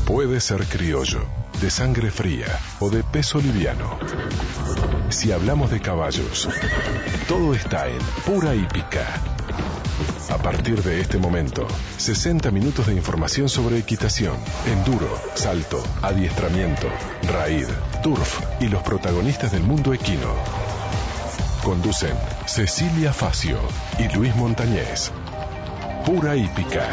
Puede ser criollo, de sangre fría o de peso liviano. Si hablamos de caballos, todo está en Pura Hípica. A partir de este momento, 60 minutos de información sobre equitación, enduro, salto, adiestramiento, raíd, turf y los protagonistas del mundo equino. Conducen Cecilia Facio y Luis Montañez. Pura Hípica.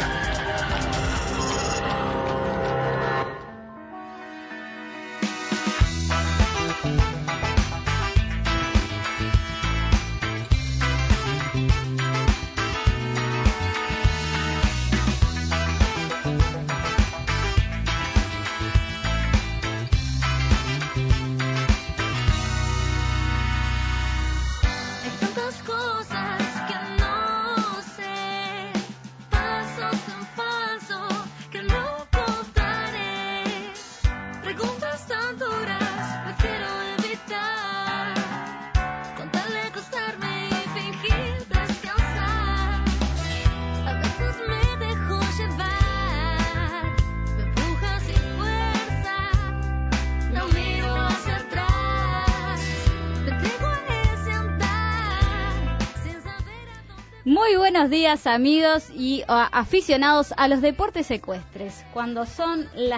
Muy buenos días, amigos y aficionados a los deportes ecuestres. Cuando son las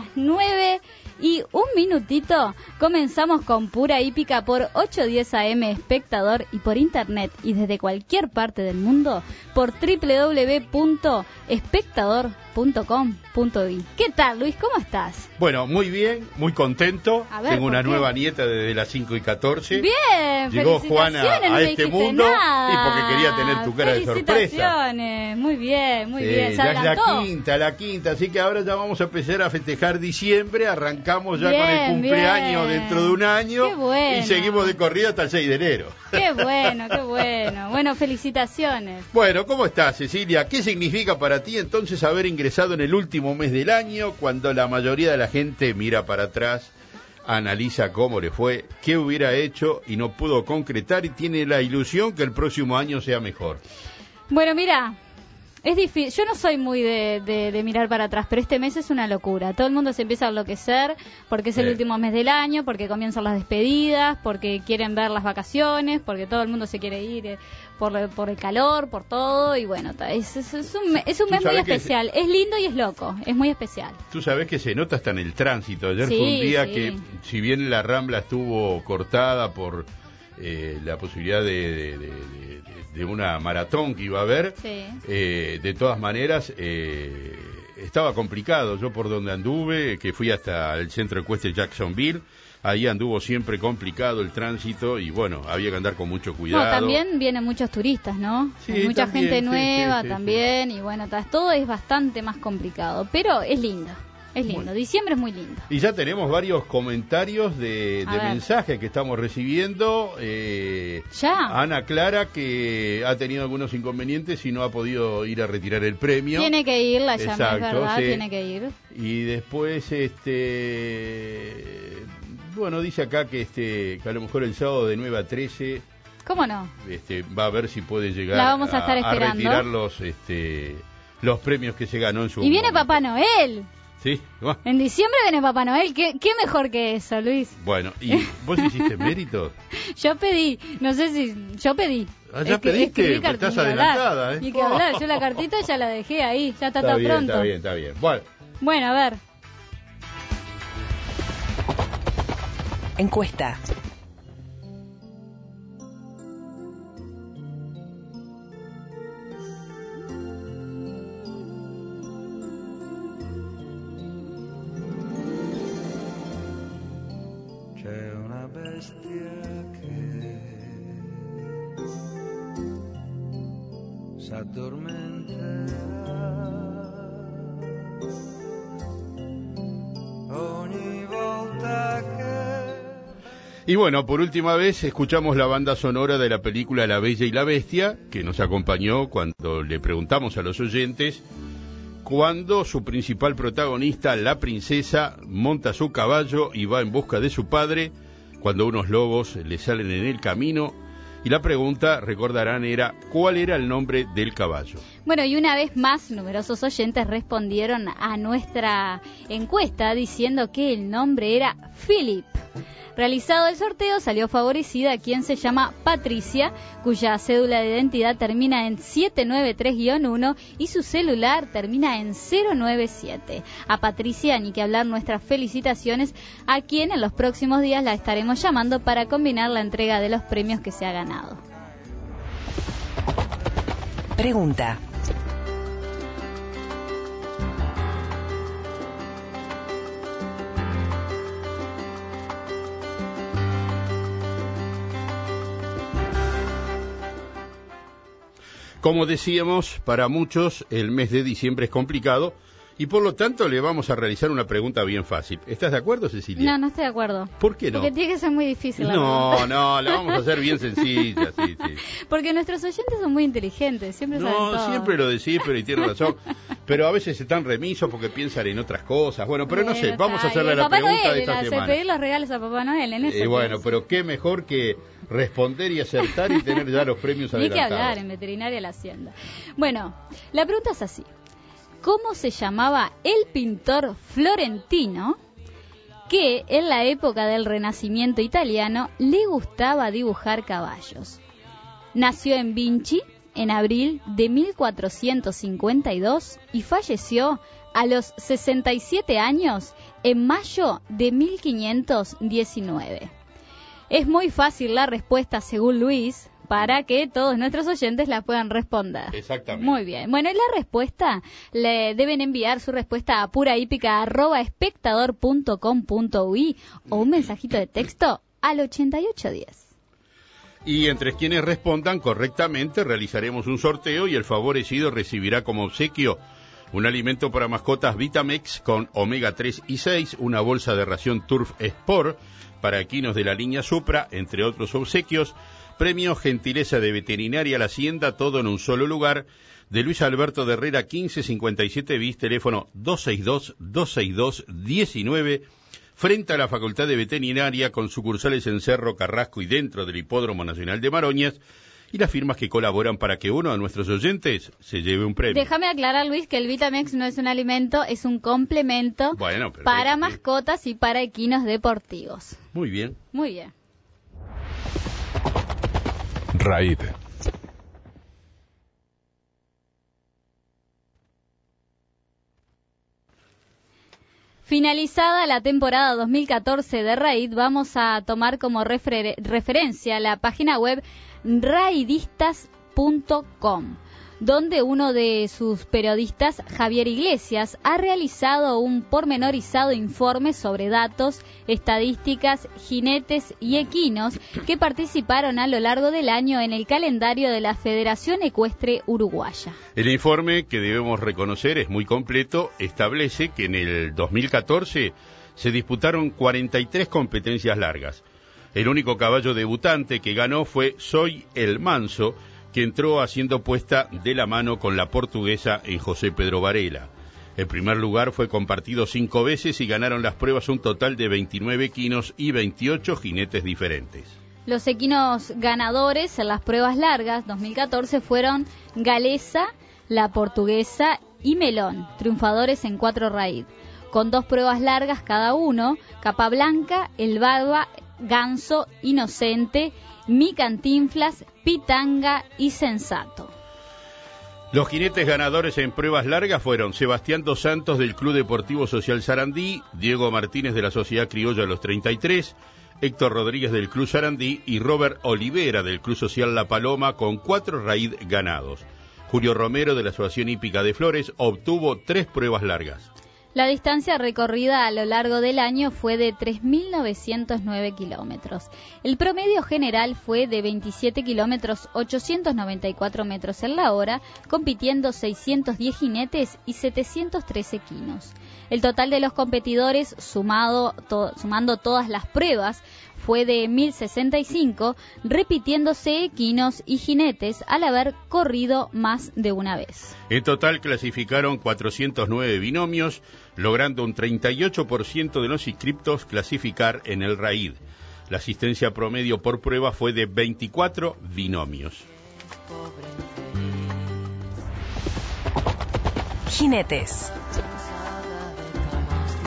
9:01, comenzamos con Pura Hípica por 810 AM Espectador y por internet y desde cualquier parte del mundo por www.espectador.com.uy. ¿Qué tal, Luis? ¿Cómo estás? Bueno, muy bien, muy contento. Tengo una nueva nieta desde las 5:14. Bien, llegó Juana a este mundo nada. Y porque quería tener tu cara de sorpresa. Muy bien, muy bien. Ya es la quinta, así que ahora ya vamos a empezar a festejar diciembre. Arrancamos ya con el cumpleaños dentro de un año. Qué bueno. Y seguimos de corrida hasta el 6 de enero. Qué bueno, qué bueno. Bueno, felicitaciones. Bueno, ¿cómo estás, Cecilia? ¿Qué significa para ti entonces haber ingresado en el último mes del año, cuando la mayoría de la gente mira para atrás, analiza cómo le fue, qué hubiera hecho y no pudo concretar y tiene la ilusión que el próximo año sea mejor? Bueno, mira, es difícil. Yo no soy muy de mirar para atrás, pero este mes es una locura. Todo el mundo se empieza a enloquecer porque es el último mes del año, porque comienzan las despedidas, porque quieren ver las vacaciones, porque todo el mundo se quiere ir por el calor, por todo. Y bueno, es un mes muy especial. Es lindo y es loco, es muy especial. Tú sabés que se nota hasta en el tránsito. Ayer fue un día que, si bien la Rambla estuvo cortada por la posibilidad de una maratón que iba a haber, de todas maneras estaba complicado. Yo por donde anduve, que fui hasta el centro ecuestre Jacksonville, ahí anduvo siempre complicado el tránsito y bueno, había que andar con mucho cuidado. No, también vienen muchos turistas, ¿no? Sí, hay mucha también, gente nueva sí, también y bueno, todo es bastante más complicado, pero es lindo. Es lindo, bueno. Diciembre es muy lindo. Y ya tenemos varios comentarios de mensajes que estamos recibiendo. ¿Ya? Ana Clara, que ha tenido algunos inconvenientes y no ha podido ir a retirar el premio. Tiene que ir, la llamé, es verdad, tiene que ir. Y después, bueno, dice acá que a lo mejor el sábado de 9 a 13... ¿Cómo no? Va a ver si puede llegar la vamos a estar esperando. A retirar los premios que se ganó en su Y viene momento. Papá Noel. Sí. En diciembre viene Papá Noel. ¿Qué mejor que eso, Luis? Bueno, ¿y vos hiciste méritos? Yo pedí, no sé si... Yo pedí. ¿Ya pediste? Estás adelantada, ¿eh? Ni que hablar, yo la cartita ya la dejé ahí, ya está todo pronto. Está bien. Bueno, a ver. Encuesta. Y bueno, por última vez escuchamos la banda sonora de la película La Bella y la Bestia, que nos acompañó cuando le preguntamos a los oyentes cuando su principal protagonista, la princesa, monta su caballo y va en busca de su padre, cuando unos lobos le salen en el camino. Y la pregunta, recordarán, era ¿cuál era el nombre del caballo? Bueno, y una vez más, numerosos oyentes respondieron a nuestra encuesta diciendo que el nombre era Philip. Realizado el sorteo, salió favorecida quien se llama Patricia, cuya cédula de identidad termina en 793-1 y su celular termina en 097. A Patricia, ni que hablar, nuestras felicitaciones, a quien en los próximos días la estaremos llamando para combinar la entrega de los premios que se ha ganado. Pregunta. Como decíamos, para muchos el mes de diciembre es complicado y por lo tanto le vamos a realizar una pregunta bien fácil. ¿Estás de acuerdo, Cecilia? No, no estoy de acuerdo. ¿Por qué no? Porque tiene que ser muy difícil. No, la vamos a hacer bien sencilla, sí. Porque nuestros oyentes son muy inteligentes, siempre saben todo. No, siempre lo decís, pero y tienes razón. Pero a veces están remisos porque piensan en otras cosas. Bueno, pero no sé, vamos a hacerle la pregunta de esta semana. Pedir los regalos a Papá Noel en este bueno, pero qué mejor que responder y acertar y tener ya los premios adelantados. Ni que hablar, en Veterinaria la Hacienda. Bueno, la pregunta es así. ¿Cómo se llamaba el pintor florentino que en la época del Renacimiento italiano le gustaba dibujar caballos? Nació en Vinci en abril de 1452 y falleció a los 67 años en mayo de 1519. Es muy fácil la respuesta según Luis, para que todos nuestros oyentes la puedan responder. Exactamente. Muy bien. Bueno, en la respuesta le deben enviar su respuesta a purahípica@espectador.com.uy o un mensajito de texto al 8810. Y entre quienes respondan correctamente realizaremos un sorteo y el favorecido recibirá como obsequio un alimento para mascotas Vitamex con omega 3 y 6, una bolsa de ración Turf Sport para equinos de la línea Supra, entre otros obsequios. Premio Gentileza de Veterinaria La Hacienda, todo en un solo lugar, de Luis Alberto de Herrera 1557 bis, teléfono 262-262-19, frente a la Facultad de Veterinaria, con sucursales en Cerro, Carrasco y dentro del Hipódromo Nacional de Maroñas, y las firmas que colaboran para que uno de nuestros oyentes se lleve un premio. Déjame aclarar, Luis, que el Vitamex no es un alimento, es un complemento para mascotas y para equinos deportivos. Muy bien. Muy bien. RAID. Finalizada la temporada 2014 de RAID, vamos a tomar como referencia la página web raidistas.com, donde uno de sus periodistas, Javier Iglesias, ha realizado un pormenorizado informe sobre datos, estadísticas, jinetes y equinos que participaron a lo largo del año en el calendario de la Federación Ecuestre Uruguaya. El informe, que debemos reconocer es muy completo, establece que en el 2014 se disputaron 43 competencias largas. El único caballo debutante que ganó fue Soy el Manso, que entró haciendo puesta de la mano con la portuguesa en José Pedro Varela. El primer lugar fue compartido 5 veces y ganaron las pruebas un total de 29 equinos y 28 jinetes diferentes. Los equinos ganadores en las pruebas largas 2014 fueron Galesa, la portuguesa y Melón, triunfadores en 4 RAID, con 2 pruebas largas cada uno, Capablanca, El Barba, Ganso, Inocente, Mi Cantinflas, Pitanga y Sensato. Los jinetes ganadores en pruebas largas fueron Sebastián Dos Santos del Club Deportivo Social Sarandí, Diego Martínez de la Sociedad Criolla Los 33, Héctor Rodríguez del Club Sarandí y Robert Olivera del Club Social La Paloma, con 4 RAID ganados. Julio Romero de la Asociación Hípica de Flores obtuvo 3 pruebas largas. La distancia recorrida a lo largo del año fue de 3.909 kilómetros. El promedio general fue de 27 kilómetros 894 metros en la hora, compitiendo 610 jinetes y 713 equinos. El total de los competidores, sumando todas las pruebas, fue de 1.065, repitiéndose equinos y jinetes al haber corrido más de una vez. En total clasificaron 409 binomios, logrando un 38% de los inscriptos clasificar en el RAID. La asistencia promedio por prueba fue de 24 binomios. Jinetes.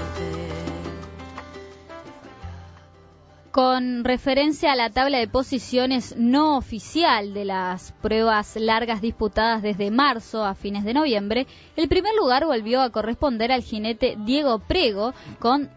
Con referencia a la tabla de posiciones no oficial de las pruebas largas disputadas desde marzo a fines de noviembre, el primer lugar volvió a corresponder al jinete Diego Prego con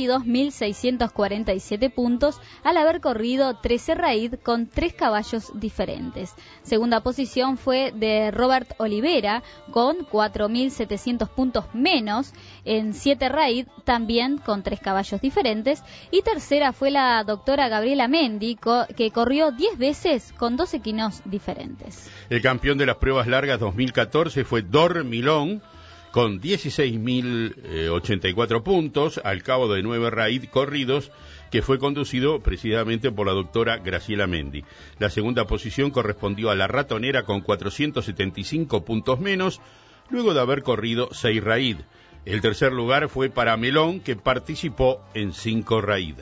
22.647 puntos al haber corrido 13 raíd con 3 caballos diferentes. Segunda posición fue de Robert Olivera con 4.700 puntos menos en 7 raíd, también con 3 caballos diferentes, y tercera fue la doctora Gabriela Mendi, que corrió 10 veces con 2 equinos diferentes. El campeón de las pruebas largas 2014 fue Dor Milón, con 16.084 puntos al cabo de 9 raíd corridos, que fue conducido precisamente por la doctora Graciela Mendi. La segunda posición correspondió a la ratonera con 475 puntos menos, luego de haber corrido 6 raíd. El tercer lugar fue para Melón, que participó en 5 raíd.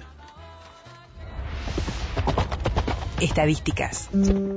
Estadísticas.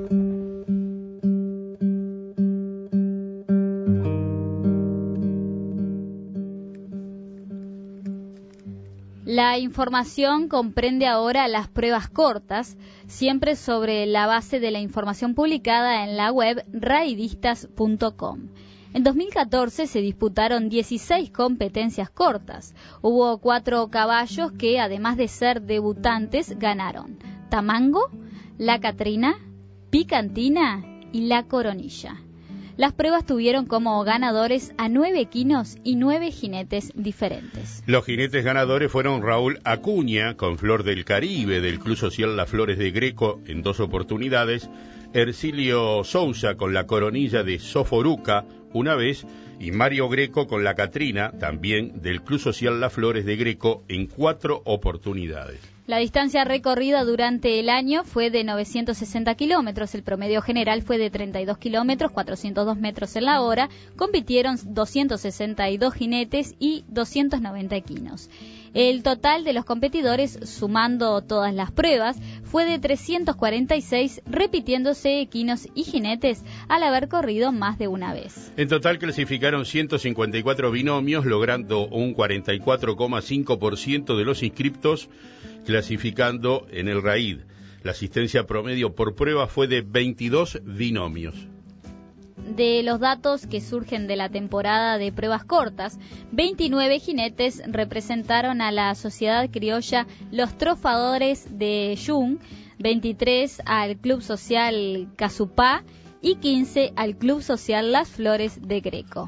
La información comprende ahora las pruebas cortas, siempre sobre la base de la información publicada en la web raidistas.com. En 2014 se disputaron 16 competencias cortas. Hubo 4 caballos que, además de ser debutantes, ganaron: Tamango, La Catrina, Picantina y La Coronilla. Las pruebas tuvieron como ganadores a 9 equinos y 9 jinetes diferentes. Los jinetes ganadores fueron Raúl Acuña, con Flor del Caribe, del Club Social Las Flores de Greco, en 2 oportunidades; Ercilio Sousa, con La Coronilla de Soforuca, una vez; y Mario Greco, con La Catrina, también del Club Social Las Flores de Greco, en 4 oportunidades. La distancia recorrida durante el año fue de 960 kilómetros, el promedio general fue de 32 kilómetros, 402 metros en la hora, compitieron 262 jinetes y 290 equinos. El total de los competidores, sumando todas las pruebas, fue de 346, repitiéndose equinos y jinetes al haber corrido más de una vez. En total clasificaron 154 binomios, logrando un 44,5% de los inscriptos clasificando en el raíd. La asistencia promedio por prueba fue de 22 binomios. De los datos que surgen de la temporada de pruebas cortas, 29 jinetes representaron a la Sociedad Criolla Los Trofadores de Yung, 23 al Club Social Casupá y 15 al Club Social Las Flores de Greco.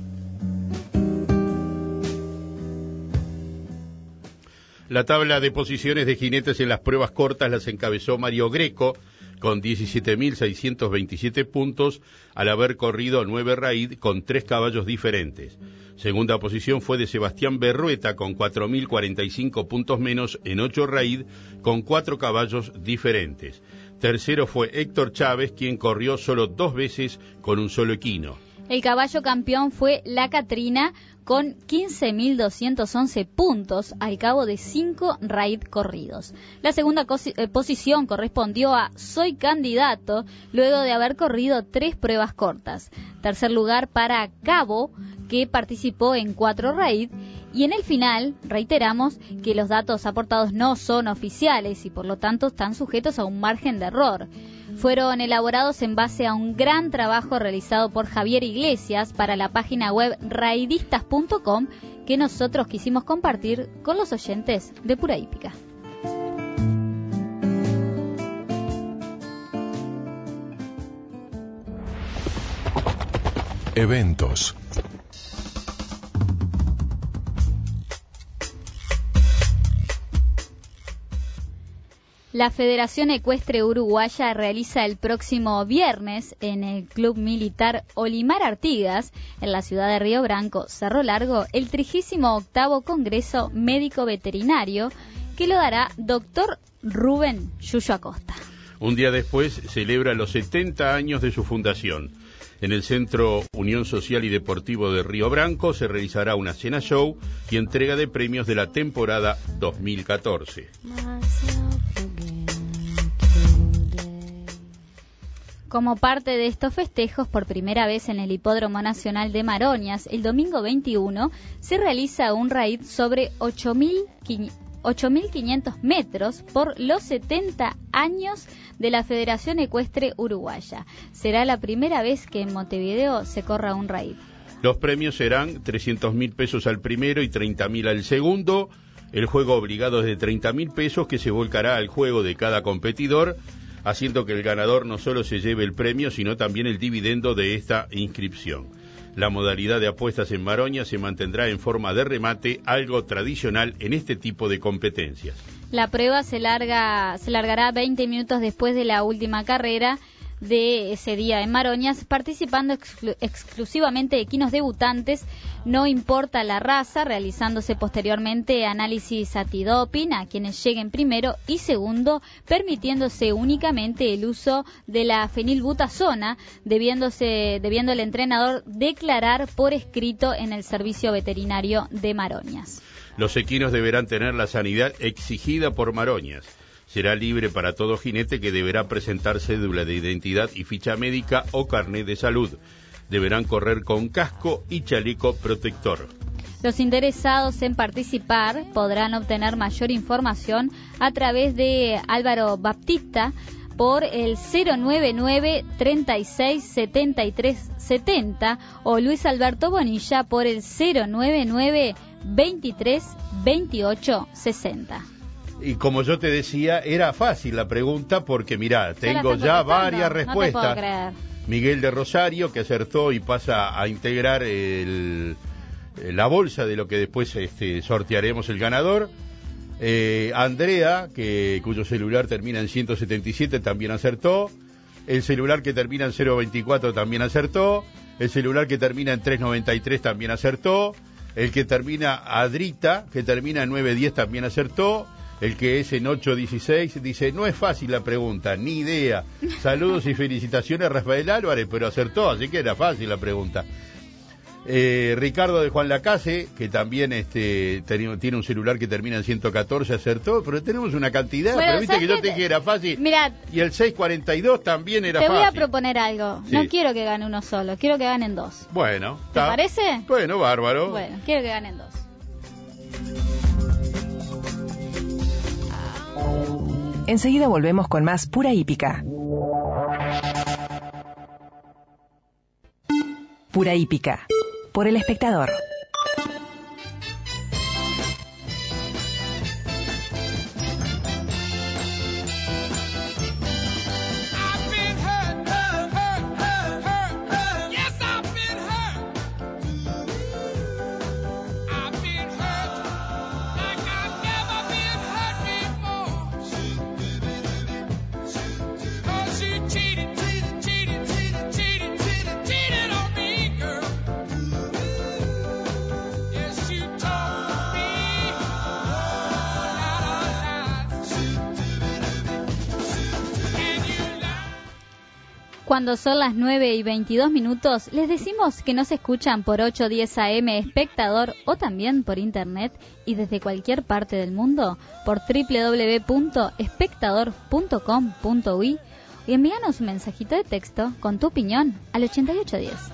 La tabla de posiciones de jinetes en las pruebas cortas las encabezó Mario Greco, con 17.627 puntos, al haber corrido 9 raíd con 3 caballos diferentes. Segunda posición fue de Sebastián Berrueta, con 4.045 puntos menos en 8 raíd con 4 caballos diferentes. Tercero fue Héctor Chávez, quien corrió solo 2 veces con un solo equino. El caballo campeón fue La Catrina, con 15.211 puntos al cabo de 5 raíd corridos. La segunda posición correspondió a Soy Candidato, luego de haber corrido 3 pruebas cortas. Tercer lugar para Cabo, que participó en 4 raíd. Y en el final, reiteramos que los datos aportados no son oficiales y por lo tanto están sujetos a un margen de error. Fueron elaborados en base a un gran trabajo realizado por Javier Iglesias para la página web raidistas.com, que nosotros quisimos compartir con los oyentes de Pura Hípica. Eventos. La Federación Ecuestre Uruguaya realiza el próximo viernes en el Club Militar Olimar Artigas, en la ciudad de Río Branco, Cerro Largo, el 38º Congreso Médico Veterinario, que lo dará Dr. Rubén Yuyo Acosta. Un día después celebra los 70 años de su fundación. En el Centro Unión Social y Deportivo de Río Branco se realizará una cena show y entrega de premios de la temporada 2014. Como parte de estos festejos, por primera vez en el Hipódromo Nacional de Maroñas, el domingo 21, se realiza un raíd sobre 8.500 8.500 metros por los 70 años de la Federación Ecuestre Uruguaya. Será la primera vez que en Montevideo se corra un raid. Los premios serán 300.000 pesos al primero y 30.000 al segundo. El juego obligado es de 30.000 pesos que se volcará al juego de cada competidor, haciendo que el ganador no solo se lleve el premio, sino también el dividendo de esta inscripción. La modalidad de apuestas en Maroña se mantendrá en forma de remate, algo tradicional en este tipo de competencias. La prueba se largará 20 minutos después de la última carrera de ese día en Maroñas, participando exclusivamente equinos debutantes, no importa la raza, realizándose posteriormente análisis antidoping a quienes lleguen primero y segundo, permitiéndose únicamente el uso de la fenilbutazona, debiendo el entrenador declarar por escrito en el servicio veterinario de Maroñas. Los equinos deberán tener la sanidad exigida por Maroñas. Será libre para todo jinete que deberá presentar cédula de identidad y ficha médica o carnet de salud. Deberán correr con casco y chaleco protector. Los interesados en participar podrán obtener mayor información a través de Álvaro Baptista por el 099 36 73 70 o Luis Alberto Bonilla por el 099 23 28 60. Y como yo te decía, era fácil la pregunta porque, mirá, tengo ya varias respuestas. No te puedo creer. Miguel de Rosario, que acertó y pasa a integrar la bolsa de lo que después sortearemos el ganador. Andrea, cuyo celular termina en 177, también acertó. El celular que termina en 024 también acertó. El celular que termina en 393 también acertó. El que termina Adrita, que termina en 910, también acertó. El que es en 816 dice, no es fácil la pregunta, ni idea. Saludos y felicitaciones a Rafael Álvarez, pero acertó, así que era fácil la pregunta. Ricardo de Juan Lacase, que también tiene un celular que termina en 114, acertó, pero tenemos una cantidad, bueno, pero viste que yo te dije que era fácil. Mirá, y el 642 también era fácil. Te voy a proponer algo, sí. No quiero que gane uno solo, quiero que ganen dos. Bueno. ¿Te parece? Bueno, bárbaro. Bueno, quiero que ganen dos. Enseguida volvemos con más Pura Hípica. Pura Hípica, por El Espectador. Cuando son las 9:22, les decimos que nos escuchan por 810 AM Espectador o también por internet y desde cualquier parte del mundo por www.espectador.com.uy y envíanos un mensajito de texto con tu opinión al 8810.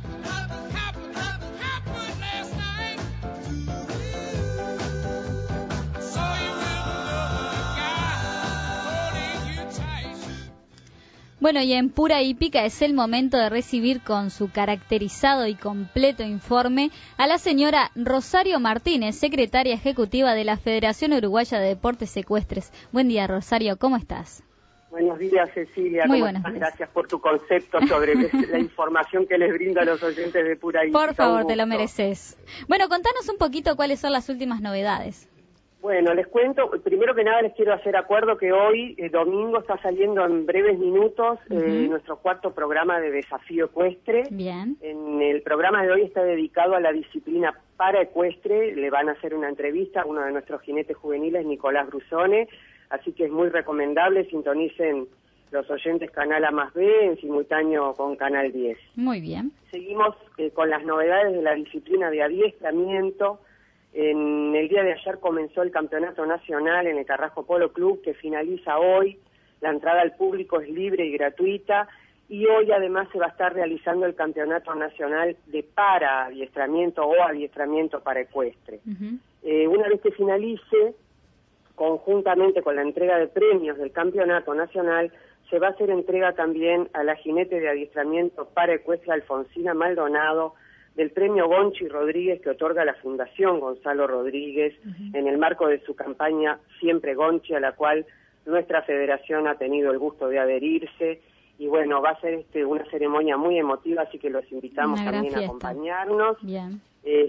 Bueno, y en Pura Hípica es el momento de recibir con su caracterizado y completo informe a la señora Rosario Martínez, secretaria ejecutiva de la Federación Uruguaya de Deportes Ecuestres. Buen día, Rosario, ¿cómo estás? Buenos días, Cecilia. Muy buenos días. Gracias por tu concepto sobre la información que les brinda a los oyentes de Pura Hípica. Por favor, te lo mereces. Bueno, contanos un poquito cuáles son las últimas novedades. Bueno, les cuento, primero que nada les quiero hacer acuerdo que hoy, domingo, está saliendo en breves minutos nuestro cuarto programa de Desafío Ecuestre. Bien. En el programa de hoy está dedicado a la disciplina paraecuestre, le van a hacer una entrevista a uno de nuestros jinetes juveniles, Nicolás Brusone, así que es muy recomendable, sintonicen los oyentes Canal A+B en simultáneo con Canal 10. Muy bien. Seguimos con las novedades de la disciplina de adiestramiento. En el día de ayer comenzó el campeonato nacional en el Carrasco Polo Club, que finaliza hoy. La entrada al público es libre y gratuita, y hoy además se va a estar realizando el campeonato nacional de adiestramiento o adiestramiento para ecuestre. Una vez que finalice, conjuntamente con la entrega de premios del campeonato nacional, se va a hacer entrega también a la jinete de adiestramiento para ecuestre Alfonsina Maldonado del premio Gonchi Rodríguez que otorga la Fundación Gonzalo Rodríguez en el marco de su campaña Siempre Gonchi, a la cual nuestra federación ha tenido el gusto de adherirse. Y bueno, va a ser una ceremonia muy emotiva, así que los invitamos también a acompañarnos. Bien.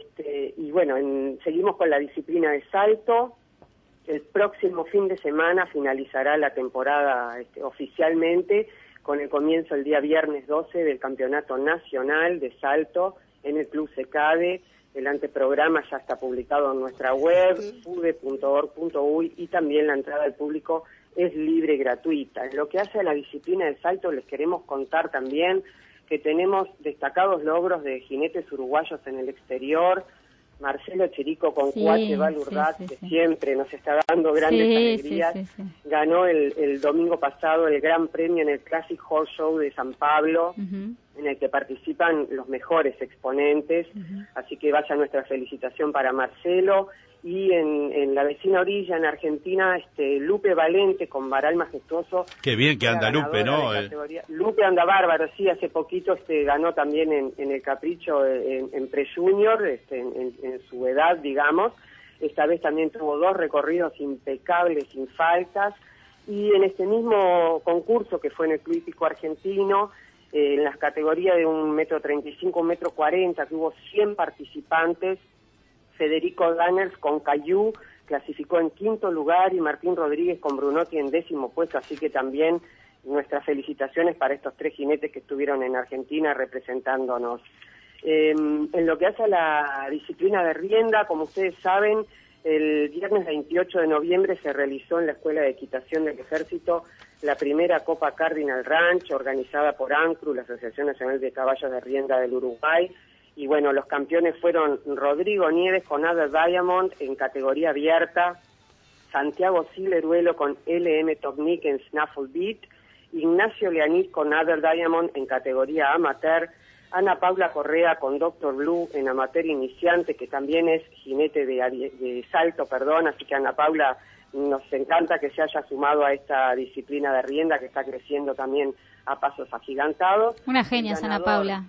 Y bueno, seguimos con la disciplina de salto. El próximo fin de semana finalizará la temporada oficialmente con el comienzo el día viernes 12 del Campeonato Nacional de Salto en el Club Secade. El anteprograma ya está publicado en nuestra web, fude.org.uy, y también la entrada al público es libre y gratuita. En lo que hace a la disciplina del salto, les queremos contar también que tenemos destacados logros de jinetes uruguayos en el exterior. Marcelo Cherico con Cuache Valurdat, que siempre nos está dando grandes alegrías, ganó el domingo pasado el Gran Premio en el Classic Horse Show de San Pablo, en el que participan los mejores exponentes, así que vaya nuestra felicitación para Marcelo. Y en la vecina orilla, en Argentina, Lupe Valente con Varal Majestuoso. Qué bien que anda Lupe, ¿no? Lupe anda bárbaro, sí, hace poquito ganó también en el Capricho en Pre-Junior, en su edad, digamos. Esta vez también tuvo 2 recorridos impecables, sin faltas. Y en este mismo concurso que fue en el Club Hípico Argentino, en las categorías de 1,35 m, 1,40 m, que hubo 100 participantes, Federico Danners con Cayú clasificó en 5º lugar y Martín Rodríguez con Brunotti en 10º puesto, así que también nuestras felicitaciones para estos 3 jinetes que estuvieron en Argentina representándonos. En lo que hace a la disciplina de rienda, como ustedes saben, el viernes 28 de noviembre se realizó en la Escuela de Equitación del Ejército la primera Copa Cardinal Ranch, organizada por ANCRU, la Asociación Nacional de Caballos de Rienda del Uruguay. Y bueno, los campeones fueron Rodrigo Nieves con Other Diamond en categoría abierta, Santiago Sileruelo con LM Technique en Snaffle Beat, Ignacio Leanís con Other Diamond en categoría amateur, Ana Paula Correa con Dr. Blue en amateur iniciante, que también es jinete de salto, así que Ana Paula, nos encanta que se haya sumado a esta disciplina de rienda que está creciendo también a pasos agigantados. Una genia, Ana Paula.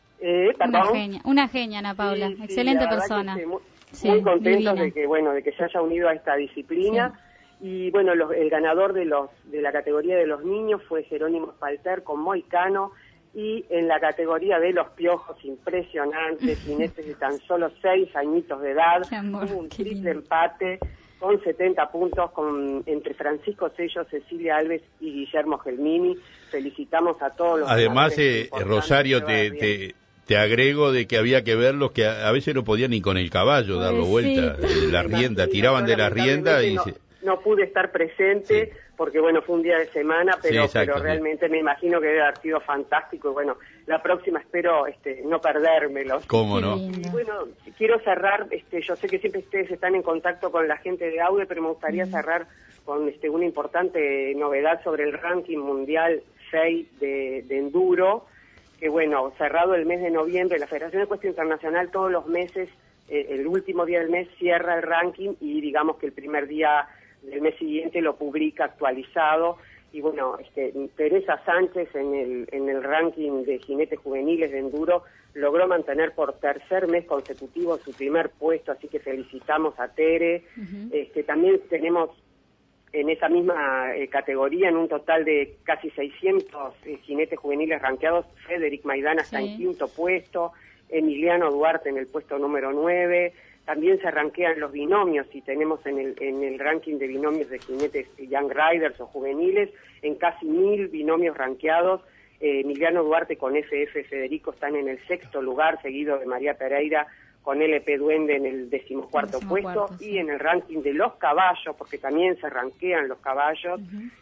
Una genia, Ana Paula, sí, excelente persona. Muy contentos de que se haya unido a esta disciplina. Y bueno, el ganador de la categoría de los niños fue Jerónimo Spalter con Moicano, y en la categoría de los piojos, impresionante, jinetes de tan solo 6 añitos de edad, hubo un triple empate con 70 puntos entre Francisco Sello, Cecilia Alves y Guillermo Gelmini. Felicitamos a todos los. Además, Rosario, te agrego de que había que verlos que a veces no podían ni con el caballo darlo vuelta, la rienda, tiraban de la rienda y... No pude estar presente porque, bueno, fue un día de semana, pero realmente me imagino que debe haber sido fantástico. Y bueno, la próxima espero no perdérmelo. ¿Cómo no? Y bueno, quiero cerrar, yo sé que siempre ustedes están en contacto con la gente de AUDE, pero me gustaría cerrar con una importante novedad sobre el ranking mundial 6 de enduro, que bueno, cerrado el mes de noviembre, la Federación Ecuestre Internacional todos los meses, el último día del mes cierra el ranking y digamos que el primer día del mes siguiente lo publica actualizado. Y bueno, Teresa Sánchez en el ranking de jinetes juveniles de enduro logró mantener por 3er mes consecutivo su primer puesto, así que felicitamos a Tere. También tenemos en esa misma categoría, en un total de casi 600 jinetes juveniles rankeados, Federic Maidana está en 5º puesto, Emiliano Duarte en el puesto número 9, también se rankean los binomios, y tenemos en el ranking de binomios de jinetes Young Riders o juveniles, en casi 1000 binomios rankeados, Emiliano Duarte con FF Federico están en el 6º lugar, seguido de María Pereira con LP Duende en el 14º puesto, y en el ranking de los caballos, porque también se rankean los caballos,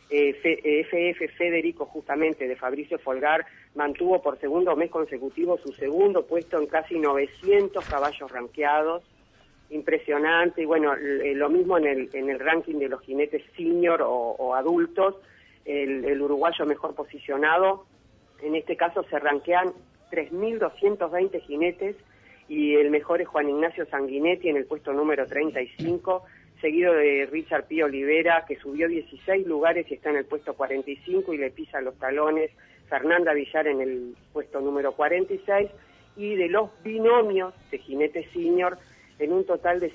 FF Federico, justamente de Fabricio Folgar, mantuvo por segundo mes consecutivo su segundo puesto en casi 900 caballos rankeados, impresionante. Y bueno, lo mismo en el ranking de los jinetes senior o adultos, el uruguayo mejor posicionado, en este caso se rankean 3.220 jinetes, y el mejor es Juan Ignacio Sanguinetti en el puesto número 35, seguido de Richard P. Olivera, que subió 16 lugares y está en el puesto 45 y le pisa los talones Fernanda Villar en el puesto número 46, y de los binomios de jinete senior, en un total de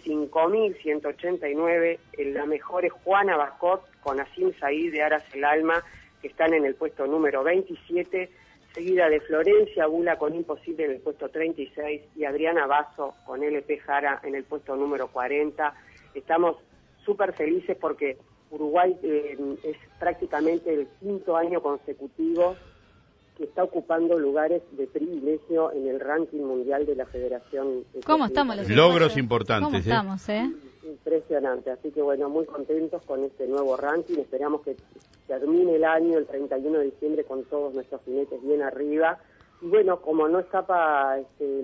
5.189, la mejor es Juana Bacot con Asim Said de Aras el Alma, que están en el puesto número 27, seguida de Florencia Bula con Imposible en el puesto 36 y Adriana Basso con LP Jara en el puesto número 40. Estamos súper felices porque Uruguay es prácticamente el 5º año consecutivo que está ocupando lugares de privilegio en el ranking mundial de la Federación. ¿Cómo estamos los logros importantes? ¿Cómo estamos, Impresionante, así que bueno, muy contentos con este nuevo ranking. Esperamos que termine el año, el 31 de diciembre, con todos nuestros jinetes bien arriba. Y bueno, como no escapa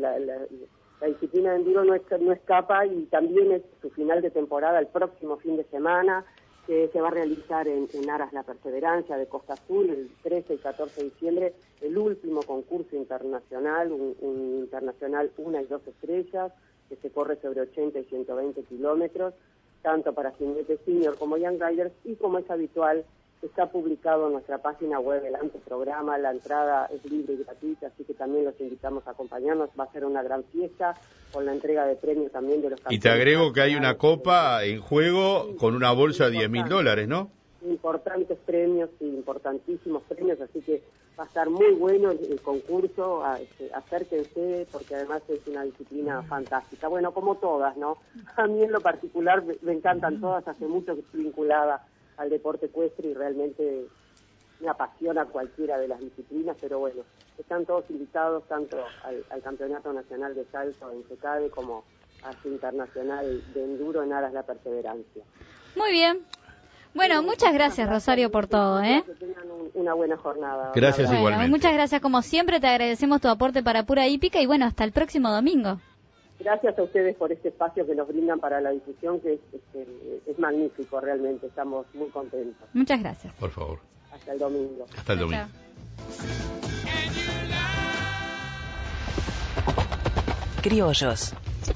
la disciplina de enduro, no escapa, y también es su final de temporada el próximo fin de semana, que se va a realizar en Aras La Perseverancia de Costa Azul el 13 y 14 de diciembre, el último concurso internacional, un internacional 1 y 2 estrellas, que se corre sobre 80 y 120 kilómetros, tanto para jinetes senior como young riders, y como es habitual, está publicado en nuestra página web el anteprograma. La entrada es libre y gratuita, así que también los invitamos a acompañarnos. Va a ser una gran fiesta con la entrega de premios también de los campeones. Y te agrego que hay una copa en juego con una bolsa de $10.000, ¿no? Importantes premios, sí, importantísimos premios, así que va a estar muy bueno el concurso. Acérquense, porque además es una disciplina fantástica. Bueno, como todas, ¿no? A mí en lo particular me encantan todas, hace mucho que estoy vinculada al deporte ecuestre y realmente me apasiona cualquiera de las disciplinas, pero bueno, están todos invitados tanto al Campeonato Nacional de Salto en Secade como a su internacional de enduro en Aras La Perseverancia. Muy bien. Bueno, muchas gracias, Rosario, por todo, Que tengan una buena jornada. Gracias, bueno, igualmente. Muchas gracias, como siempre, te agradecemos tu aporte para Pura Hípica y bueno, hasta el próximo domingo. Gracias a ustedes por este espacio que nos brindan para la difusión, que es magnífico, realmente. Estamos muy contentos. Muchas gracias. Por favor. Hasta el domingo. Hasta el domingo. Criollos.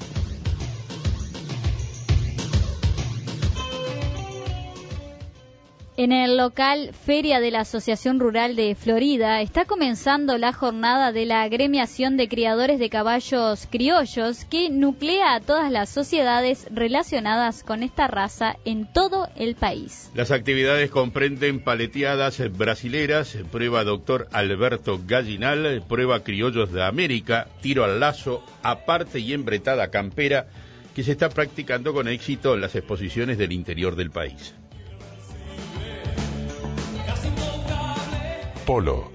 En el local Feria de la Asociación Rural de Florida está comenzando la jornada de la agremiación de criadores de caballos criollos, que nuclea a todas las sociedades relacionadas con esta raza en todo el país. Las actividades comprenden paleteadas brasileras, prueba Doctor Alberto Gallinal, prueba Criollos de América, tiro al lazo, aparte y embretada campera, que se está practicando con éxito en las exposiciones del interior del país. Polo.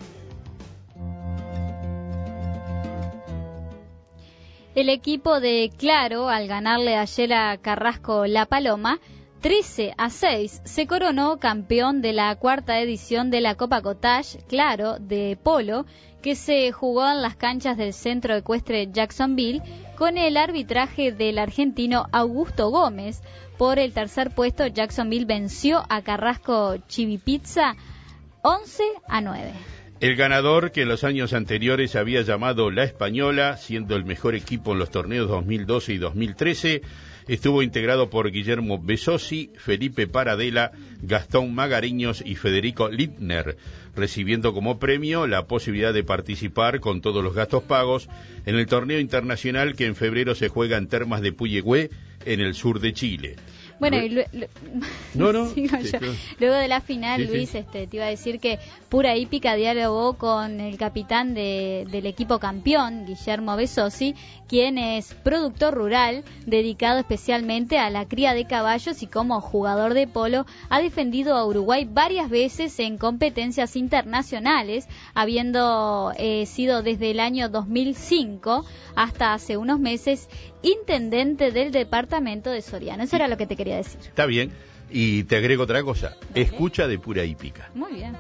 El equipo de Claro, al ganarle ayer a Carrasco La Paloma, 13-6, se coronó campeón de la 4ª edición de la Copa Cottage Claro de Polo, que se jugó en las canchas del Centro Ecuestre Jacksonville, con el arbitraje del argentino Augusto Gómez. Por el tercer puesto, Jacksonville venció a Carrasco Chivipizza 11-9. El ganador, que en los años anteriores había llamado La Española, siendo el mejor equipo en los torneos 2012 y 2013, estuvo integrado por Guillermo Besosi, Felipe Paradela, Gastón Magariños y Federico Littner, recibiendo como premio la posibilidad de participar con todos los gastos pagos en el torneo internacional que en febrero se juega en Termas de Puyehue, en el sur de Chile. Bueno, y Sigo yo. Luego de la final, Sí, Luis, sí. Te iba a decir que Pura Hípica dialogó con el capitán del equipo campeón, Guillermo Besosi, quien es productor rural, dedicado especialmente a la cría de caballos, y como jugador de polo ha defendido a Uruguay varias veces en competencias internacionales, habiendo sido desde el año 2005 hasta hace unos meses intendente del departamento de Soriano. Eso era lo que te quería decir. Está bien, y te agrego otra cosa, escucha de Pura Hípica. Muy bien.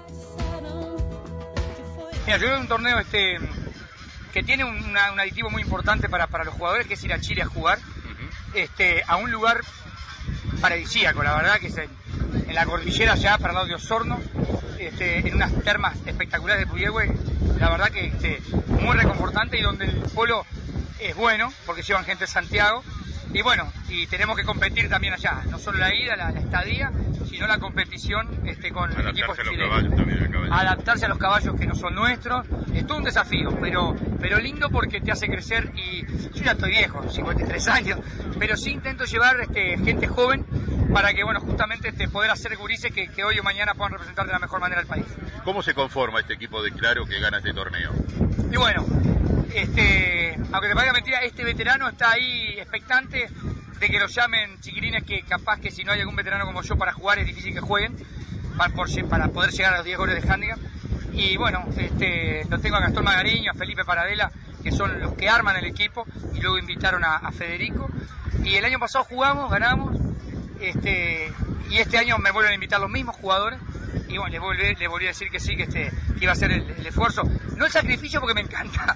Mira, yo veo un torneo que tiene un aditivo muy importante para los jugadores, que es ir a Chile a jugar, a un lugar paradisíaco, la verdad, que es en la cordillera allá, para el lado de Osorno, en unas termas espectaculares de Puyehue, la verdad que muy reconfortante, y donde el polo es bueno, porque llevan gente de Santiago, Y bueno, y tenemos que competir también allá, no solo la ida, la estadía, sino la competición con equipos chilenos. Adaptarse a los caballos que no son nuestros, es todo un desafío, pero lindo porque te hace crecer. Y yo ya estoy viejo, 53 años, pero sí intento llevar gente joven para que, bueno, justamente poder hacer gurises que hoy o mañana puedan representar de la mejor manera al país. ¿Cómo se conforma este equipo de Claro que gana este torneo? Y bueno, aunque te parezca mentira, este veterano está ahí expectante de que lo llamen chiquilines, que capaz que si no hay algún veterano como yo para jugar es difícil que jueguen, para poder llegar a los 10 goles de handicap. Y bueno, lo tengo a Gastón Magariño, a Felipe Paradela, que son los que arman el equipo, y luego invitaron a Federico. Y el año pasado jugamos, ganamos, y este año me vuelven a invitar los mismos jugadores. Y bueno, le volví a decir que sí, que iba a hacer el esfuerzo. No el sacrificio, porque me encanta.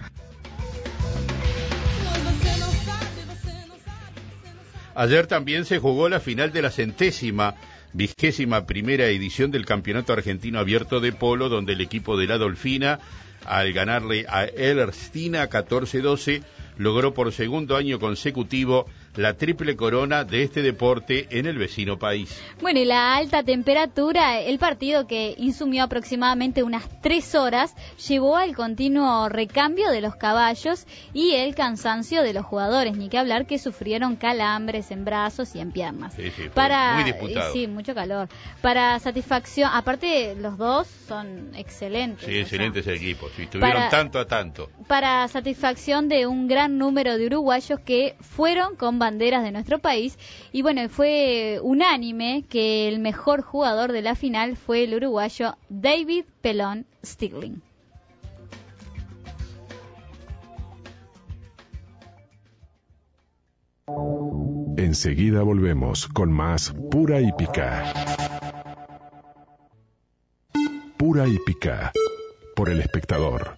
Ayer también se jugó la final de la 121ª edición del Campeonato Argentino Abierto de Polo, donde el equipo de La Dolfina, al ganarle a El Erstina 14-12, logró por segundo año consecutivo la triple corona de este deporte en el vecino país. Bueno, y la alta temperatura, el partido, que insumió aproximadamente unas 3 horas, llevó al continuo recambio de los caballos y el cansancio de los jugadores, ni que hablar que sufrieron calambres en brazos y en piernas. Sí, fue muy disputado. Sí, mucho calor. Para satisfacción, aparte los dos son excelentes. Sí, excelentes equipos, sí, estuvieron tanto a tanto. Para satisfacción de un gran número de uruguayos que fueron con banderas de nuestro país, y bueno, fue unánime que el mejor jugador de la final fue el uruguayo David Pelón Stigling. Enseguida volvemos con más Pura Hípica. Pura Hípica, por El Espectador.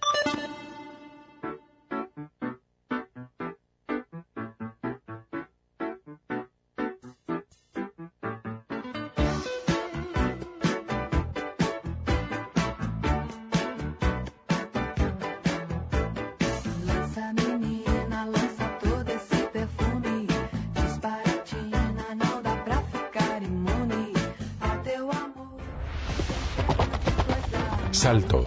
Salto.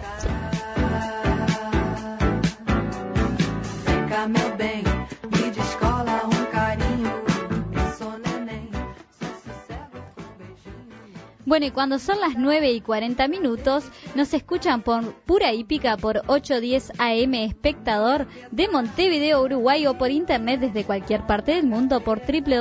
Bueno, y cuando son las 9:40, nos escuchan por Pura Hípica por 810 AM Espectador de Montevideo, Uruguay, o por internet desde cualquier parte del mundo por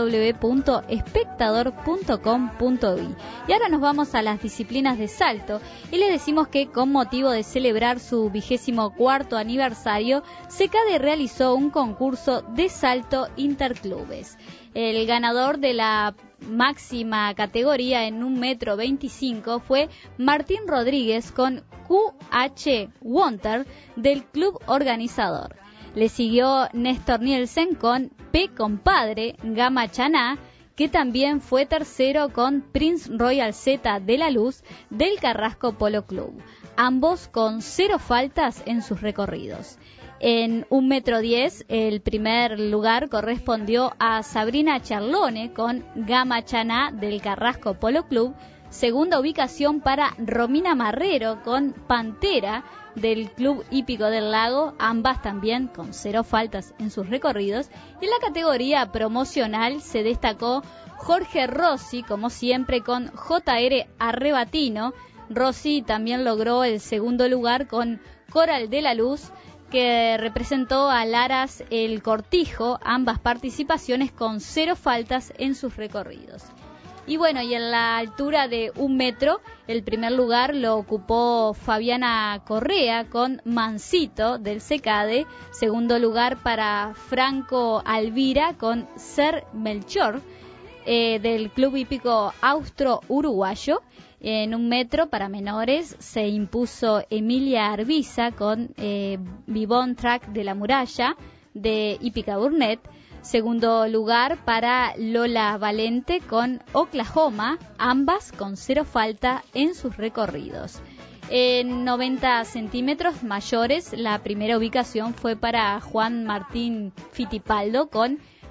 www.espectador.com.uy. Y ahora nos vamos a las disciplinas de salto y les decimos que con motivo de celebrar su 24º aniversario, SECADE realizó un concurso de salto interclubes. El ganador de la máxima categoría en 1,25 m fue Martín Rodríguez con QH Wonder del club organizador. Le siguió Néstor Nielsen con P. Compadre Gama Chaná, que también fue tercero con Prince Royal Z de la Luz del Carrasco Polo Club, ambos con 0 faltas en sus recorridos. En 1,10 m, el primer lugar correspondió a Sabrina Charlone con Gama Chaná del Carrasco Polo Club, segunda ubicación para Romina Marrero con Pantera del Club Hípico del Lago, ambas también con 0 faltas en sus recorridos. Y en la categoría promocional se destacó Jorge Rossi, como siempre, con JR Arrebatino. Rossi también logró el segundo lugar con Coral de la Luz, que representó a Laras El Cortijo, ambas participaciones con 0 faltas en sus recorridos. Y bueno, y en la altura de 1 metro, el primer lugar lo ocupó Fabiana Correa con Mancito del SECADE, segundo lugar para Franco Alvira con Ser Melchor del Club Hípico Austro-Uruguayo. En 1 metro para menores se impuso Emilia Arbiza con Vivón Track de la Muralla de Hípica Burnett. Segundo lugar para Lola Valente con Oklahoma, ambas con 0 falta en sus recorridos. En 90 centímetros mayores, la primera ubicación fue para Juan Martín Fittipaldo con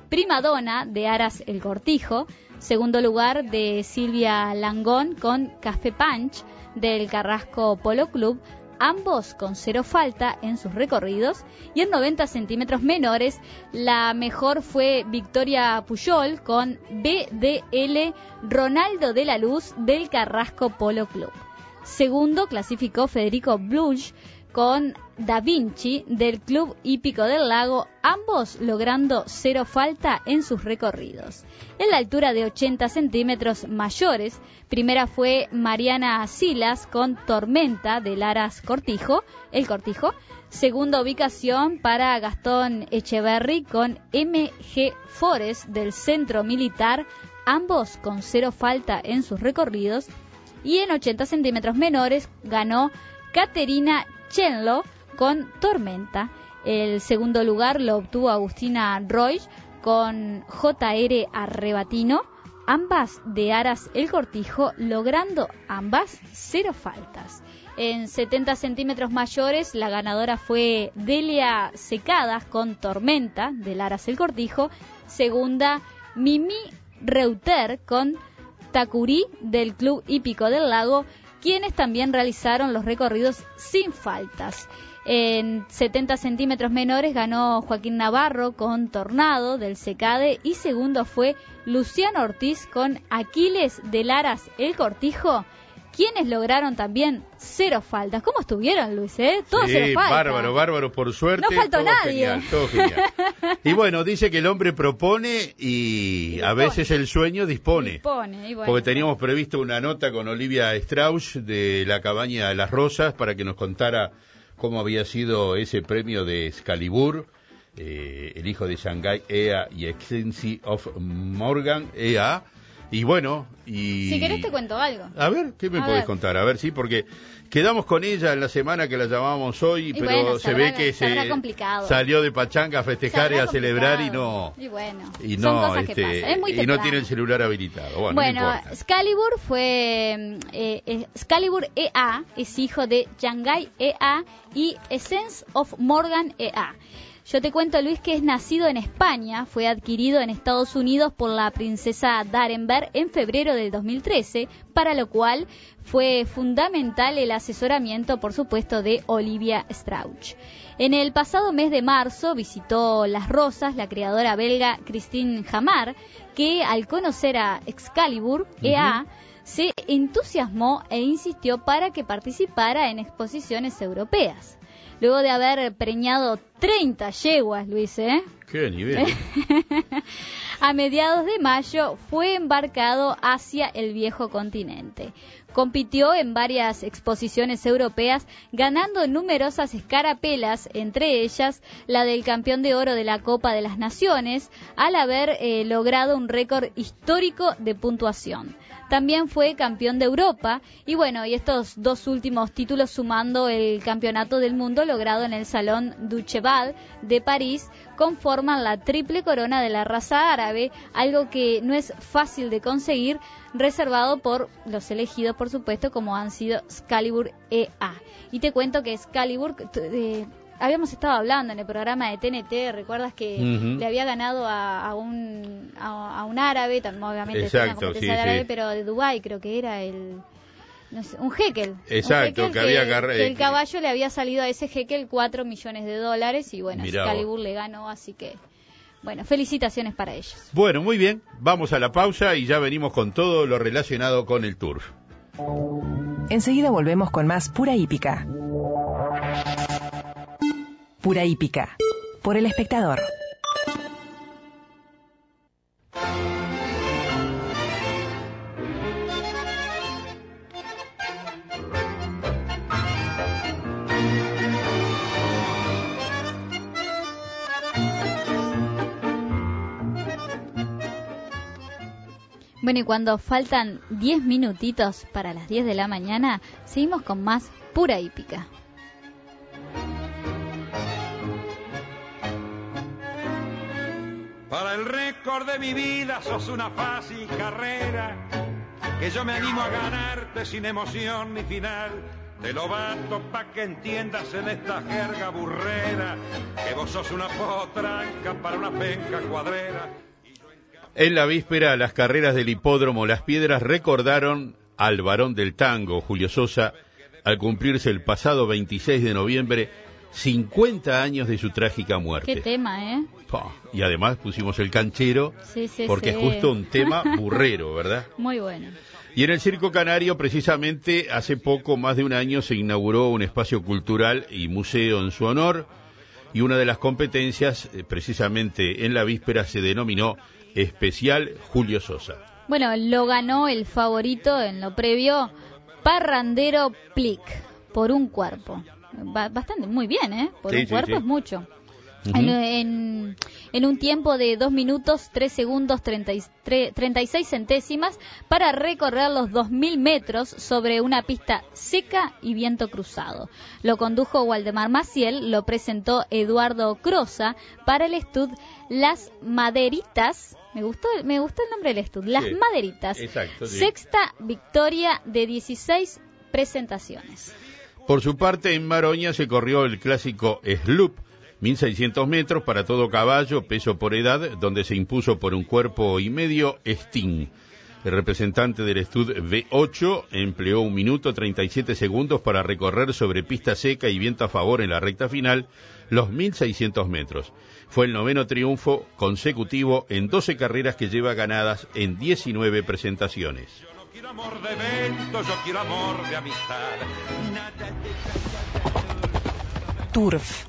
Primadonna de Aras El Cortijo. Segundo lugar de Silvia Langón con Café Punch del Carrasco Polo Club, ambos con 0 falta en sus recorridos. Y en 90 centímetros menores, la mejor fue Victoria Puyol con BDL Ronaldo de la Luz del Carrasco Polo Club. Segundo clasificó Federico Bluch con Da Vinci del Club Hípico del Lago, ambos logrando 0 falta en sus recorridos. En la altura de 80 centímetros mayores, primera fue Mariana Silas con Tormenta del Aras Cortijo, El Cortijo. Segunda ubicación para Gastón Echeverry con MG Forest del Centro Militar, ambos con 0 falta en sus recorridos. Y en 80 centímetros menores ganó Caterina Chenlo con Tormenta. El segundo lugar lo obtuvo Agustina Roy con JR Arrebatino, ambas de Aras El Cortijo, logrando ambas 0 faltas. En 70 centímetros mayores, la ganadora fue Delia Secadas con Tormenta del Aras El Cortijo. Segunda, Mimi Reuter con Tacurí del Club Hípico del Lago, quienes también realizaron los recorridos sin faltas. En 70 centímetros menores ganó Joaquín Navarro con Tornado del Secade y segundo fue Luciano Ortiz con Aquiles del Aras El Cortijo, quienes lograron también 0 faltas. ¿Cómo estuvieron, Luis? Todos sí, 0 faltas. Bárbaro, por suerte. No faltó todo nadie. Genial, todo genial. Y bueno, dice que el hombre propone y a veces el sueño dispone. Y bueno. Porque teníamos previsto una nota con Olivia Strauss de la Cabaña de las Rosas para que nos contara cómo había sido ese premio de Excalibur, el hijo de Shanghai Ea y Excellency of Morgan Ea. Y bueno, si querés te cuento algo. A ver, ¿qué me podés contar? A ver, sí, porque quedamos con ella en la semana que la llamábamos hoy, pero bueno, se ve que se salió de pachanga a festejar y a celebrar y no. Y bueno, son cosas que pasan. Es muy temprano. No tiene el celular habilitado. Bueno, no importa. Excalibur fue Excalibur EA es hijo de Shanghai EA y Essence of Morgan EA. Yo te cuento, Luis, que es nacido en España, fue adquirido en Estados Unidos por la princesa d'Arenberg en febrero del 2013, para lo cual fue fundamental el asesoramiento, por supuesto, de Olivia Strauss. En el pasado mes de marzo visitó Las Rosas la creadora belga Christine Hamar, que al conocer a Excalibur EA se entusiasmó e insistió para que participara en exposiciones europeas. Luego de haber preñado 30 yeguas, Luis, ¡Qué nivel! A mediados de mayo fue embarcado hacia el viejo continente. Compitió en varias exposiciones europeas, ganando numerosas escarapelas, entre ellas la del campeón de oro de la Copa de las Naciones, al haber logrado un récord histórico de puntuación. También fue campeón de Europa y estos 2 últimos títulos sumando el campeonato del mundo logrado en el Salón du Cheval de París conforman la triple corona de la raza árabe, algo que no es fácil de conseguir, reservado por los elegidos, por supuesto, como han sido Excalibur EA. Y te cuento que Excalibur, habíamos estado hablando en el programa de TNT, ¿recuerdas que le había ganado a un árabe, obviamente exacto, sí, árabe, pero de Dubái creo que era un jeque. Exacto, un jeque que había agarrado. El caballo le había salido a ese jeque $4 millones y Excalibur le ganó, así que felicitaciones para ellos. Bueno, muy bien, vamos a la pausa y ya venimos con todo lo relacionado con el turf. Enseguida volvemos con más Pura Hípica. Pura Hípica, por El Espectador. Bueno, y cuando faltan 10 minutitos para las 10 de la mañana, seguimos con más Pura Hípica. Para el récord de mi vida sos una fácil carrera, que yo me animo a ganarte sin emoción ni final. Te lo bato pa' que entiendas en esta jerga burrera que vos sos una potranca para una penca cuadrera. En la víspera, las carreras del hipódromo Las Piedras recordaron al varón del tango, Julio Sosa, al cumplirse el pasado 26 de noviembre 50 años de su trágica muerte. Qué tema, ¿eh? Y además pusimos el canchero, porque es justo un tema burrero, ¿verdad? Muy bueno. Y en el Circo Canario, precisamente, hace poco, más de un año, se inauguró un espacio cultural y museo en su honor, y una de las competencias, precisamente en la víspera, se denominó Especial Julio Sosa. Bueno, lo ganó el favorito en lo previo, Parrandero Plic, por un cuerpo. Bastante, muy bien, ¿eh? Por un cuerpo es mucho. En un tiempo de 2 minutos, 3 segundos, 36 centésimas para recorrer los 2.000 metros sobre una pista seca y viento cruzado. Lo condujo Waldemar Maciel, lo presentó Eduardo Croza para el Estud Las Maderitas. Me gustó el nombre del Estud, Las Maderitas. Exacto, Sexta victoria de 16 presentaciones. Por su parte, en Maroña se corrió el clásico Sloop, 1.600 metros para todo caballo, peso por edad, donde se impuso por un cuerpo y medio Sting. El representante del Estud V8 empleó 1 minuto 37 segundos para recorrer sobre pista seca y viento a favor en la recta final los 1.600 metros. Fue el 9º triunfo consecutivo en 12 carreras que lleva ganadas en 19 presentaciones. Yo no quiero amor de evento, yo quiero amor de amistad. Turf.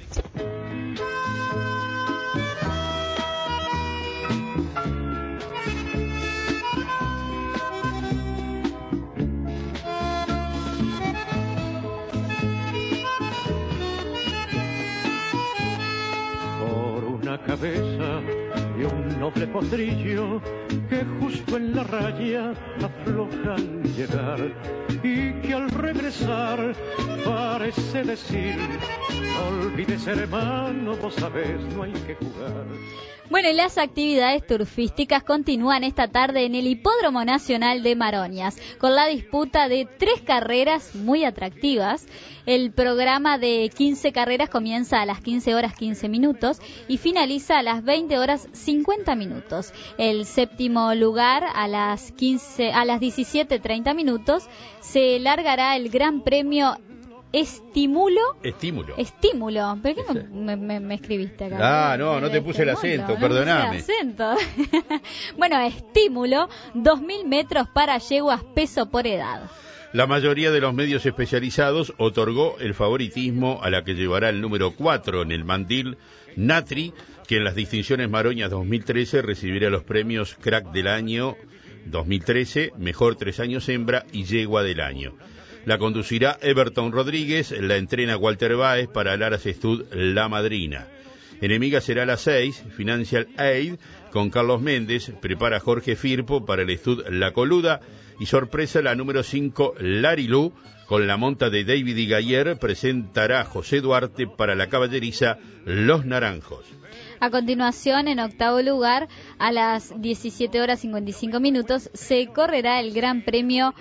Cabeza de un noble potrillo que justo en la raya afloja al llegar y que al regresar parece decir: no olvides, hermano, vos sabés, no hay que jugar. Bueno, y las actividades turfísticas continúan esta tarde en el Hipódromo Nacional de Maroñas, con la disputa de 3 carreras muy atractivas. El programa de 15 carreras comienza a las 15 horas 15 minutos y finaliza a las 20 horas 50 minutos. El séptimo lugar, a las 17:30 minutos, se largará el Gran Premio Estímulo. ¿Pero qué me escribiste acá? No te puse el acento, perdóname. Bueno, Estímulo, 2.000 metros para yeguas peso por edad. La mayoría de los medios especializados otorgó el favoritismo a la que llevará el número 4 en el mandil, Natri, que en las distinciones Maroñas 2013 recibirá los premios Crack del Año 2013, Mejor 3 años hembra y Yegua del Año. La conducirá Everton Rodríguez, la entrena Walter Báez para el Aras Estud La Madrina. Enemiga será la 6, Financial Aid, con Carlos Méndez, prepara Jorge Firpo para el Estud La Coluda, y sorpresa la número 5, Larilú, con la monta de David y Gayer, presentará José Duarte para la caballeriza Los Naranjos. A continuación, en octavo lugar, a las 17 horas 55 minutos, se correrá el Gran Premio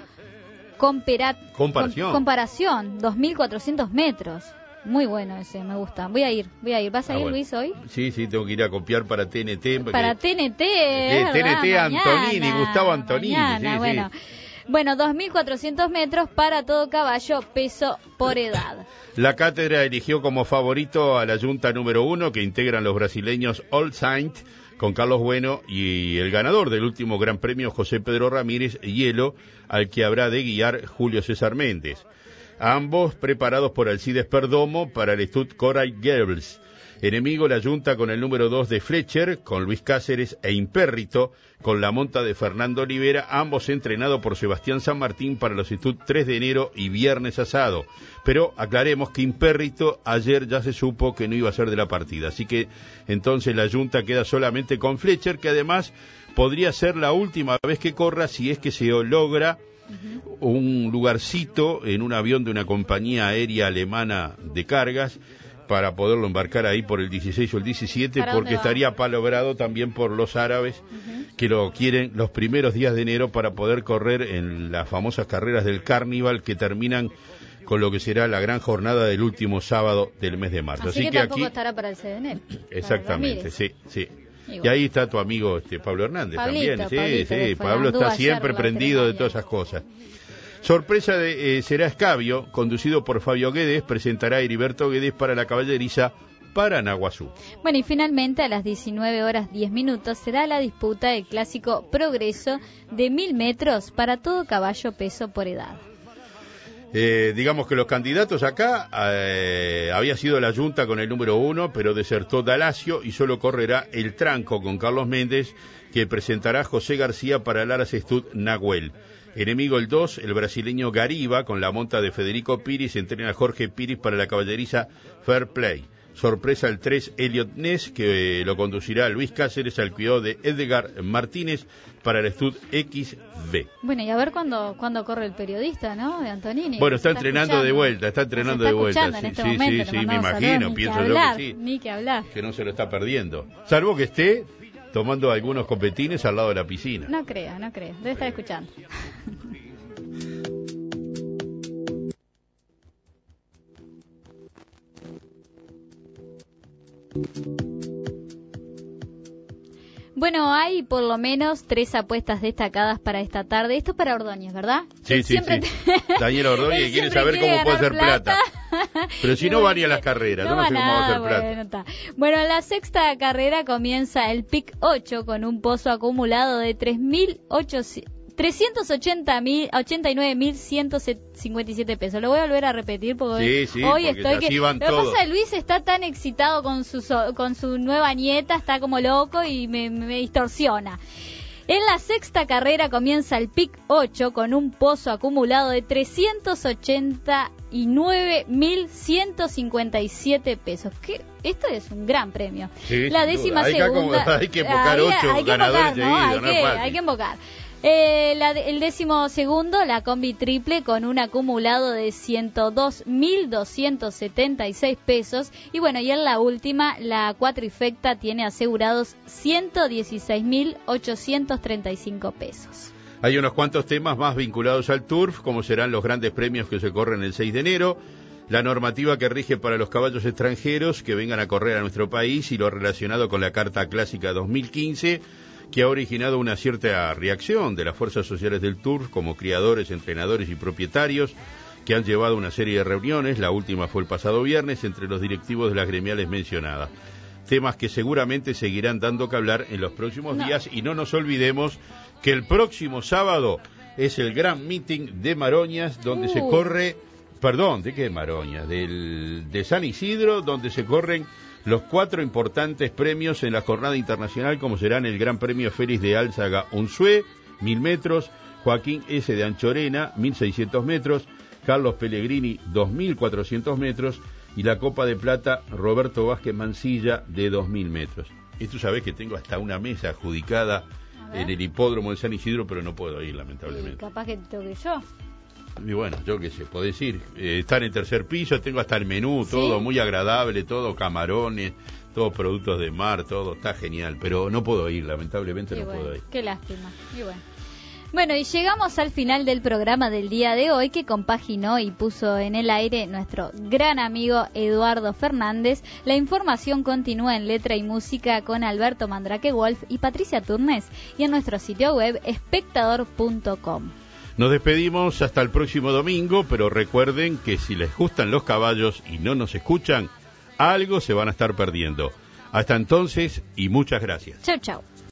Comparación, 2.400 metros. Muy bueno ese, me gusta. Voy a ir. ¿Vas a ir, Luis, hoy? Sí, tengo que ir a copiar para TNT. Para TNT, TNT Antonini, Gustavo Antonini. Mañana, Bueno, 2.400 metros para todo caballo, peso por edad. La cátedra eligió como favorito a la yunta número 1, que integran los brasileños All Saint, con Carlos Bueno, y el ganador del último Gran Premio, José Pedro Ramírez Hielo, al que habrá de guiar Julio César Méndez. Ambos preparados por Alcides Perdomo para el Estud Coral Girls. Enemigo la yunta con el número 2 de Fletcher, con Luis Cáceres e Impérrito, con la monta de Fernando Olivera, ambos entrenados por Sebastián San Martín para los Estud 3 de enero y Viernes Asado. Pero aclaremos que Impérrito ayer ya se supo que no iba a ser de la partida, así que entonces la yunta queda solamente con Fletcher, que además podría ser la última vez que corra si es que se logra un lugarcito en un avión de una compañía aérea alemana de cargas para poderlo embarcar ahí por el 16 o el 17, porque estaría palobrado también por los árabes que lo quieren los primeros días de enero para poder correr en las famosas carreras del Carnival que terminan con lo que será la gran jornada del último sábado del mes de marzo. Así que tampoco aquí estará para el CDN. Exactamente, sí. Y ahí está tu amigo Pablo Hernández también. Sí, Pablo está siempre prendido de todas esas cosas. Sorpresa será Escabio, conducido por Fabio Guedes, presentará a Heriberto Guedes para la caballeriza Paranaguazú. Bueno, y finalmente a las 19:10 será la disputa del clásico Progreso de 1000 metros para todo caballo peso por edad. Digamos que los candidatos acá había sido la Junta con el número 1, pero desertó Dalacio y solo correrá el Tranco con Carlos Méndez, que presentará a José García para el Aras Estud Nahuel. Enemigo el 2, el brasileño Gariba, con la monta de Federico Piris, entrena a Jorge Piris para la caballeriza Fair Play. Sorpresa el 3, Elliot Ness, que lo conducirá Luis Cáceres al cuidado de Edgar Martínez para el Estud XB. Bueno, y a ver cuándo corre el periodista, ¿no? De Antonini. Bueno, está entrenando de vuelta, Sí, me imagino, pienso yo que sí. Ni que hablar. Que no se lo está perdiendo. Salvo que esté tomando algunos copetines al lado de la piscina. No creo. Debe estar escuchando. Bueno, hay por lo menos 3 apuestas destacadas para esta tarde. Esto es para Ordóñez, ¿verdad? Sí. Daniel Ordóñez quiere saber cómo puede hacer plata. Pero si no van ni a las carreras, no sé cómo va a hacer plata. Bueno, la sexta carrera comienza el PIC 8 con un pozo acumulado de 389.157 pesos. Lo voy a volver a repetir porque hoy estoy que... Lo que pasa es que Luis está tan excitado con su nueva nieta, está como loco y me distorsiona. En la sexta carrera comienza el PIC 8 con un pozo acumulado de 389.157 pesos. Esto es un gran premio. Sí, la décima segunda... Hay que invocar 8 ganadores seguidos, hay que invocar. El 12º, la combi triple con un acumulado de 102.276 pesos. Y bueno, y en la última, la cuatrifecta tiene asegurados 116.835 pesos. Hay unos cuantos temas más vinculados al turf, como serán los grandes premios que se corren el 6 de enero, la normativa que rige para los caballos extranjeros que vengan a correr a nuestro país y lo relacionado con la Carta Clásica 2015, que ha originado una cierta reacción de las fuerzas sociales del turf, como criadores, entrenadores y propietarios, que han llevado una serie de reuniones, la última fue el pasado viernes, entre los directivos de las gremiales mencionadas. Temas que seguramente seguirán dando que hablar en los próximos días, y no nos olvidemos que el próximo sábado es el gran meeting de Maroñas, donde se corre, ¿de qué Maroñas? De San Isidro, donde se corren los 4 importantes premios en la jornada internacional, como serán el Gran Premio Félix de Álzaga Unzué, 1000 metros, Joaquín S. de Anchorena, 1600 metros, Carlos Pellegrini, 2400 metros, y la Copa de Plata Roberto Vázquez Mansilla, de 2000 metros. Y tú sabes que tengo hasta una mesa adjudicada en el hipódromo de San Isidro, pero no puedo ir, lamentablemente. Capaz que toque yo. Y bueno, yo qué sé, podés ir. Estar en tercer piso, tengo hasta el menú, todo muy agradable, todo camarones, todos productos de mar, todo está genial, pero no puedo ir, lamentablemente puedo ir. Qué lástima. Y bueno, y llegamos al final del programa del día de hoy, que compaginó y puso en el aire nuestro gran amigo Eduardo Fernández. La información continúa en letra y música con Alberto Mandrake Wolf y Patricia Turnes, y en nuestro sitio web espectador.com. Nos despedimos hasta el próximo domingo, pero recuerden que si les gustan los caballos y no nos escuchan, algo se van a estar perdiendo. Hasta entonces y muchas gracias. Chau.